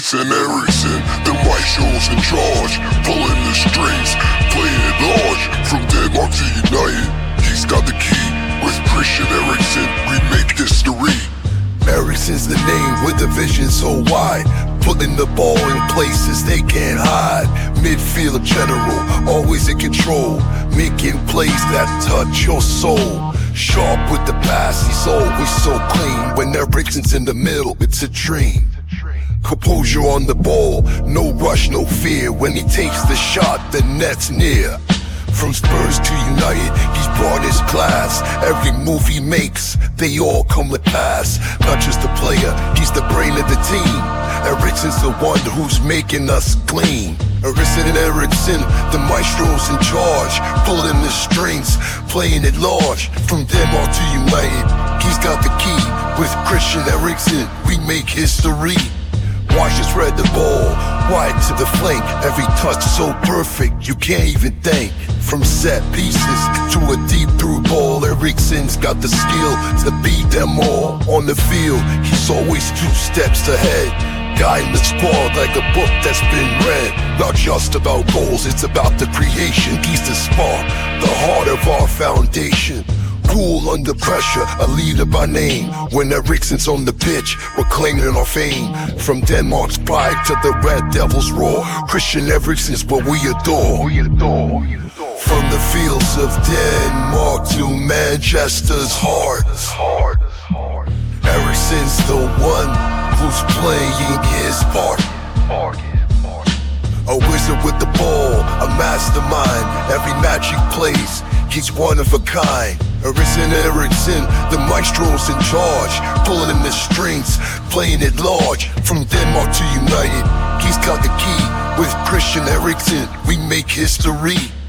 And Eriksson, the maestro's in charge, pulling the strings, playing it large. From Denmark to United, he's got the key. With Christian Eriksson, we make history. Eriksson's the name with the vision so wide, putting the ball in places they can't hide. Midfield general, always in control, making plays that touch your soul. Sharp with the pass, he's always so clean. When Eriksson's in the middle, it's a dream. Composure on the ball, no rush, no fear. When he takes the shot, the net's near. From Spurs to United, he's brought his class. Every move he makes, they all come with pass. Not just the player, he's the brain of the team. Eriksson's the one who's making us clean. Eriksson, the maestro's in charge, pulling the strings, playing it large. From Denmark to United, he's got the key. With Christian Eriksson, we make history. Watch us spread the ball, wide to the flank. Every touch so perfect, you can't even think. From set pieces to a deep through ball, Eriksson's got the skill to beat them all. On the field, he's always 2 steps ahead, guiding the squad like a book that's been read. Not just about goals, it's about the creation. He's the spark, the heart of our foundation. Cool under pressure, a leader by name. When Eriksson's on the pitch, we're claiming our fame. From Denmark's pride to the Red Devils' roar, Christian Eriksson's what we adore. From the fields of Denmark to Manchester's heart, Eriksson's the one who's playing his part. A wizard with the ball, a mastermind. Every match he plays, he's one of a kind. Eriksson, the maestro's in charge, pulling the strings, playing it large. From Denmark to United, he's got the key. With Christian Eriksson, we make history.